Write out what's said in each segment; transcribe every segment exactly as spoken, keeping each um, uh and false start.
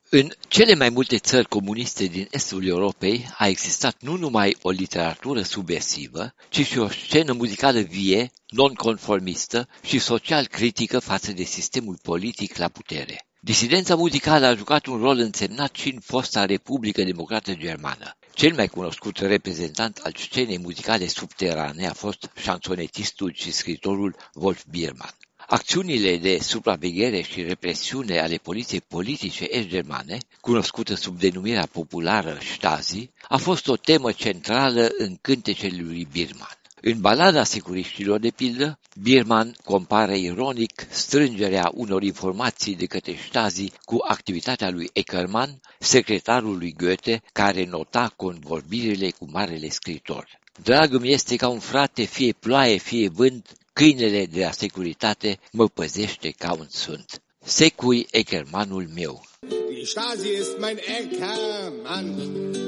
În cele mai multe țări comuniste din estul Europei a existat nu numai o literatură subversivă, ci și o scenă muzicală vie, nonconformistă și social critică față de sistemul politic la putere. Disidența muzicală a jucat un rol însemnat și în fosta Republică Democrată Germană. Cel mai cunoscut reprezentant al scenei muzicale subterane a fost șansonetistul și scriitorul Wolf Biermann. Acțiunile de supraveghere și represiune ale poliției politice est-germane, cunoscută sub denumirea populară Stasi, a fost o temă centrală în cântecele lui Biermann. În balada securiștilor, de pildă, Biermann compară ironic strângerea unor informații de către Stasi cu activitatea lui Eckermann, secretarul lui Goethe, care nota convorbirile cu marele scriitor. Dragul mi este ca un frate, fie ploaie, fie vânt, câinele de la securitate mă păzește ca un sunt. Secui Eckermannul meu. Die Stasi ist mein Eckermann.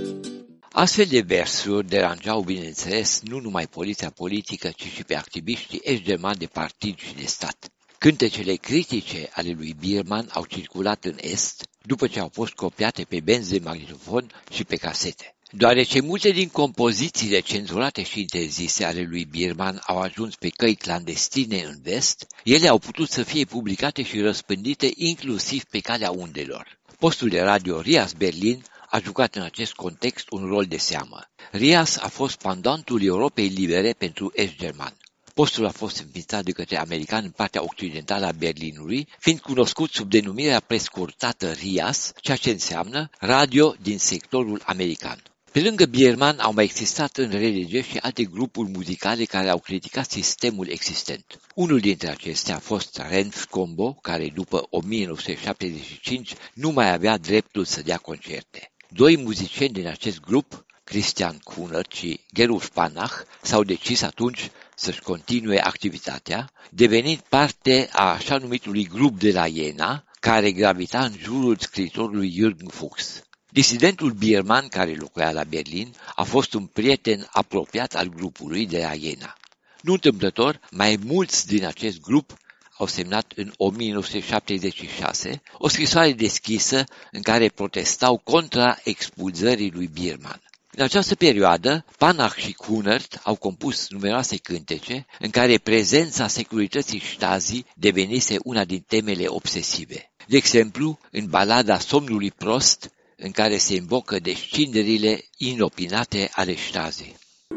Astfel de versuri deranjau, bineînțeles, nu numai poliția politică, ci și pe activiștii est-germani de partid și de stat. Cântecele critice ale lui Biermann au circulat în Est, după ce au fost copiate pe benzi de magnetofon și pe casete. Deoarece multe din compozițiile cenzurate și interzise ale lui Biermann au ajuns pe căi clandestine în vest, ele au putut să fie publicate și răspândite inclusiv pe calea undelor. Postul de radio Rias Berlin a jucat în acest context un rol de seamă. Rias a fost pandantul Europei Libere pentru est-german. Postul a fost înființat de către americani în partea occidentală a Berlinului, fiind cunoscut sub denumirea prescurtată Rias, ceea ce înseamnă radio din sectorul american. Pe lângă Biermann au mai existat în relege și alte grupuri muzicale care au criticat sistemul existent. Unul dintre acestea a fost Renf Combo, care după o mie nouă sute șaptezeci și cinci nu mai avea dreptul să dea concerte. Doi muzicieni din acest grup, Christian Kunert și Gerulf Panach, s-au decis atunci să-și continue activitatea, devenind parte a așa numitului grup de la Jena, care gravita în jurul scriitorului Jürgen Fuchs. Disidentul Biermann, care locuia la Berlin, a fost un prieten apropiat al grupului de la Jena. Nu întâmplător, mai mulți din acest grup au semnat în o mie nouă sute șaptezeci și șase o scrisoare deschisă în care protestau contra expulzării lui Biermann. În această perioadă, Panach și Kunert au compus numeroase cântece în care prezența securității Stasi devenise una din temele obsesive. De exemplu, în balada Somnului prost, în care se invocă descinderile inopinate ale Stasi.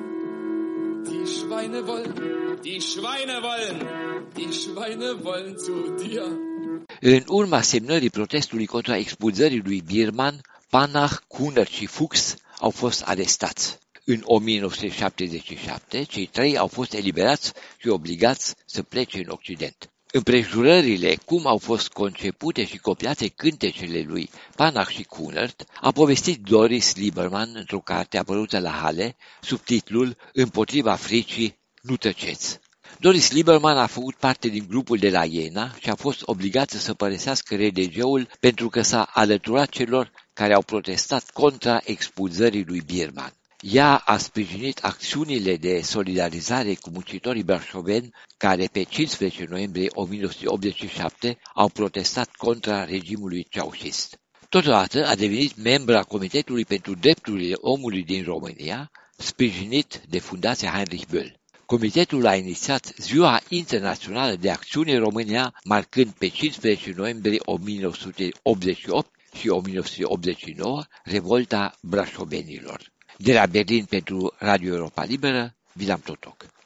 Die Schweine wollen, die Schweine wollen, die Schweine wollen zu dir. În urma semnării protestului contra expulzării lui Biermann, Panach, Kunert și Fuchs au fost arestați. În o mie nouă sute șaptezeci și șapte, cei trei au fost eliberați și obligați să plece în Occident. Împrejurările cum au fost concepute și copiate cântecele lui Panach și Kunert a povestit Doris Lieberman într-o carte apărută la Halle, sub titlul Împotriva fricii, nu tăceți. Doris Lieberman a făcut parte din grupul de la Jena și a fost obligată să părăsească R D G-ul pentru că s-a alăturat celor care au protestat contra expulzării lui Biermann. Ea a sprijinit acțiunile de solidarizare cu muncitorii brașoveni care pe cincisprezece noiembrie o mie nouă sute optzeci și șapte au protestat contra regimului ceaușist. Totodată a devenit membru a Comitetului pentru Drepturile Omului din România, sprijinit de Fundația Heinrich Böll. Comitetul a inițiat Ziua Internațională de Acțiune România, marcând pe cincisprezece noiembrie o mie nouă sute optzeci și opt și o mie nouă sute optzeci și nouă revolta brașovenilor. De la Berlin pentru Radio Europa Liberă, Vilam Totoc.